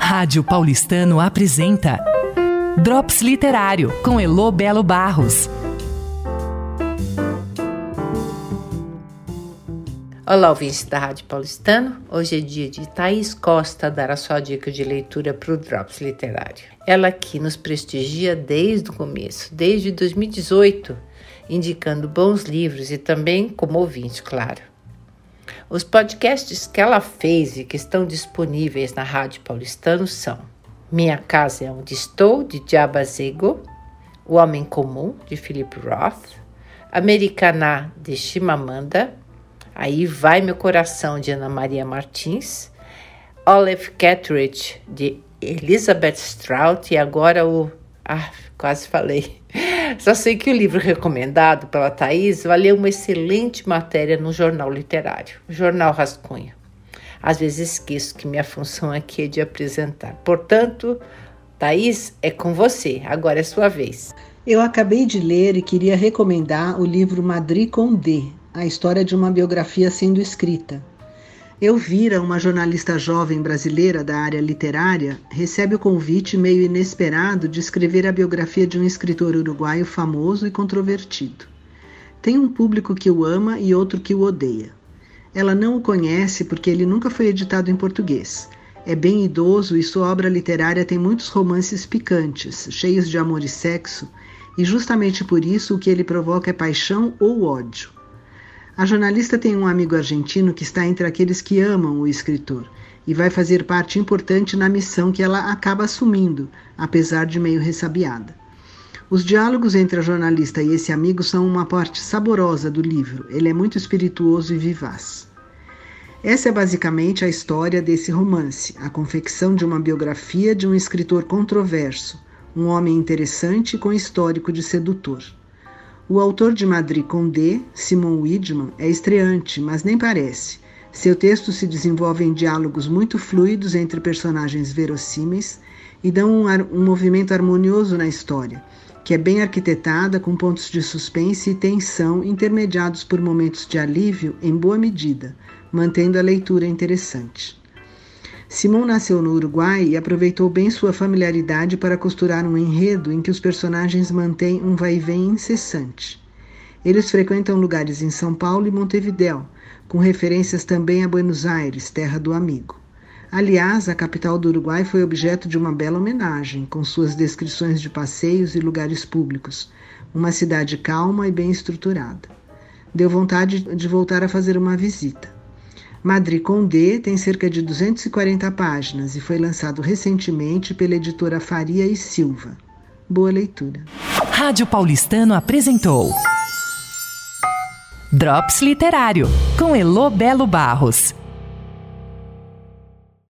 Rádio Paulistano apresenta Drops Literário, com Elô Belo Barros. Olá, ouvintes da Rádio Paulistano. Hoje é dia de Thaís Costa dar a sua dica de leitura para o Drops Literário. Ela aqui nos prestigia desde o começo, desde 2018, indicando bons livros e também como ouvinte, claro. Os podcasts que ela fez e que estão disponíveis na Rádio Paulistano são Minha Casa é Onde Estou, de Diaba Zego, O Homem Comum, de Philip Roth, Americaná, de Chimamanda, Aí Vai Meu Coração, de Ana Maria Martins, Olive Catteridge, de Elizabeth Strout, e agora quase falei. Só sei que o livro recomendado pela Thaís valeu uma excelente matéria no Jornal Literário, o Jornal Rascunho. Às vezes esqueço que minha função aqui é de apresentar. Portanto, Thaís, é com você, agora é sua vez. Eu acabei de ler e queria recomendar o livro Madri com D, a história de uma biografia sendo escrita. Elvira, uma jornalista jovem brasileira da área literária, recebe o convite meio inesperado de escrever a biografia de um escritor uruguaio famoso e controvertido. Tem um público que o ama e outro que o odeia. Ela não o conhece porque ele nunca foi editado em português. É bem idoso e sua obra literária tem muitos romances picantes, cheios de amor e sexo, e justamente por isso o que ele provoca é paixão ou ódio. A jornalista tem um amigo argentino que está entre aqueles que amam o escritor e vai fazer parte importante na missão que ela acaba assumindo, apesar de meio ressabiada. Os diálogos entre a jornalista e esse amigo são uma parte saborosa do livro. Ele é muito espirituoso e vivaz. Essa é basicamente a história desse romance, a confecção de uma biografia de um escritor controverso, um homem interessante com histórico de sedutor. O autor de Madri com D, Simon Wiedemann, é estreante, mas nem parece. Seu texto se desenvolve em diálogos muito fluidos entre personagens verossímeis e dão um movimento harmonioso na história, que é bem arquitetada com pontos de suspense e tensão intermediados por momentos de alívio em boa medida, mantendo a leitura interessante. Simon nasceu no Uruguai e aproveitou bem sua familiaridade para costurar um enredo em que os personagens mantêm um vai-vem incessante. Eles frequentam lugares em São Paulo e Montevidéu, com referências também a Buenos Aires, terra do amigo. Aliás, a capital do Uruguai foi objeto de uma bela homenagem, com suas descrições de passeios e lugares públicos, uma cidade calma e bem estruturada. Deu vontade de voltar a fazer uma visita. Madri com D tem cerca de 240 páginas e foi lançado recentemente pela editora Faria e Silva. Boa leitura. Rádio Paulistano apresentou Drops Literário, com Elô Belo Barros.